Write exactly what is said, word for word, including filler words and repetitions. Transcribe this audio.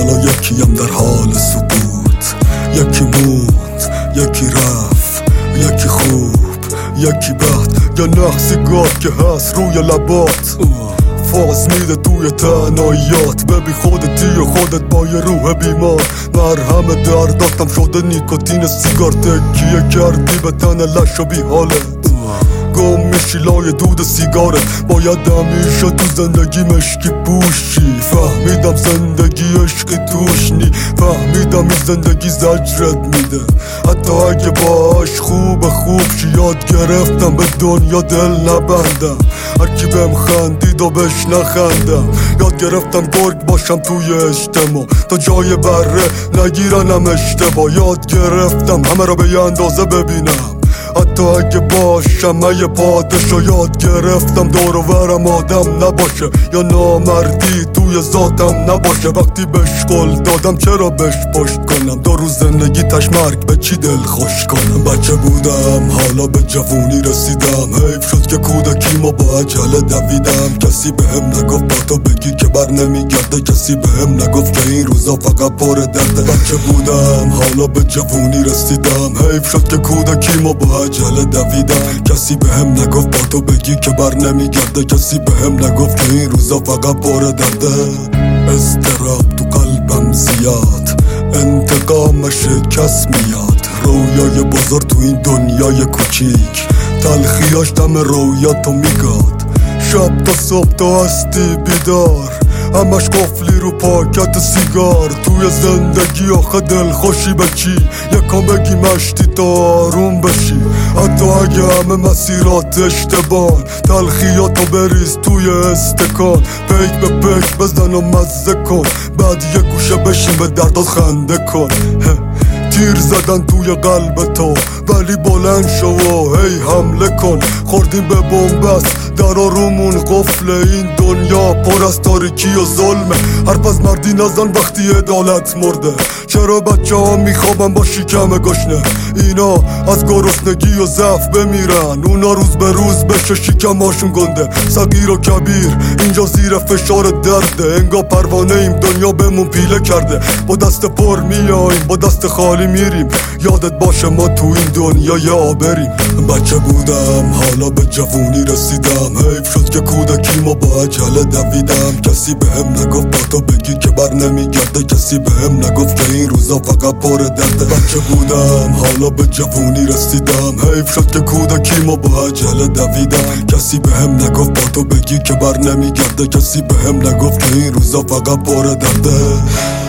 حالا یکیم در حال سقوط، یکی موند، یکی رفت، یکی خوب، یکی بد، یا نقصی گاد که هست روی لبات فاز میده توی تنهاییات. ببین خودتی و خودت با یه روح بیمار، مرهم درداتم شده نیکوتین سیگار. تکیه کردی به تن لش و بی حالت، گم میشی لای دود سیگارت. باید همیشه تو زندگی مشکی پوشی. فهمیدم زندگی عشقی توش نی، فهمیدم این زندگی زجرت میده حتی اگه باش خوب خوب شی. یاد گرفتم به دنیا دل نبندم، هرکی بهم خندید و بهش نخندم. یاد گرفتم گرگ باشم توی اجتماع تا جای بره نگیرنم اشتباه. یاد گرفتم همه را به یه اندازه ببینم حتی اگه باشم یه پادشا. یاد گرفتم دور و برم آدم نباشه یا نامردی توی ذاتم نباشه. وقتی بهش قول دادم چرا بهش پشت کنم؟ دو روز زندگی تش مرگ به چی دل خوش کنم؟ بچه بودم حالا به جوونی رسیدم، حیف شد که کودکیمو با عجله دویدم. کسی بهم نگفت با تو بگی که بر نمیگرده، کسی بهم نگفت که این روزا فقط پر درده. بچه بودم حالا به جوونی رسیدم، حیف شد که کودکیمو با عجله دویدم. کسی بهم نگفت با تو بگی که بر نمیگرده، کسی بهم نگفت که این روزا فقط پر درده. اضطراب تو قلبم زیاد، انتقام شکست میاد. رویای بزرگ تو این دنیای کوچیک، تلخیاش دم رویاتو میگاد. شب تا صبح تا هستی بیدار، همش قفلی رو پاکت سیگار. توی زندگی آخه دل خوشی به چی؟ یکم بگی مشتی تا آروم بشی. حتی اگه همه مسیرات اشتباه، تلخیاتو بریز توی استکان. پیک به پیک بزن و مزه کن، بعد یه گوشه بشین به دردات خنده کن. تیر زدن توی قلب تو ولی بلند شو و هی حمله کن. خوردیم به بنبست در رومون قفل، این دنیا پر از تاریکی و ظلمه. حرف از مردی نزن وقتی عدالت مرده. چرا بچه ها میخوابن با شکم گشنه؟ اینا از گرسنگی و ضعف بمیرن، اونا روز به روز بشه شکماشون گنده. صغیر و کبیر اینجا زیر فشار درده، انگار پروانه ایم دنیا بهمون پیله کرده. با دست پر میایم با دست خالی میریم، یادت باشه ما تو این دنیا یه آبریم. بچه بودم حالا به جوونی رسیدم، حیف شد که کودکیمو با عجله دویدم. کسی بهم نگفت با تو بگی که بر نمیگرده، کسی بهم نگفت که این روزا فقط پر درده. بچه بودم حالا به جوونی رسیدم، حیف شد که کودکیمو با عجله دویدم. کسی بهم نگفت با تو بگی که بر نمیگرده، کسی بهم نگفت که این روزا فقط پر درده.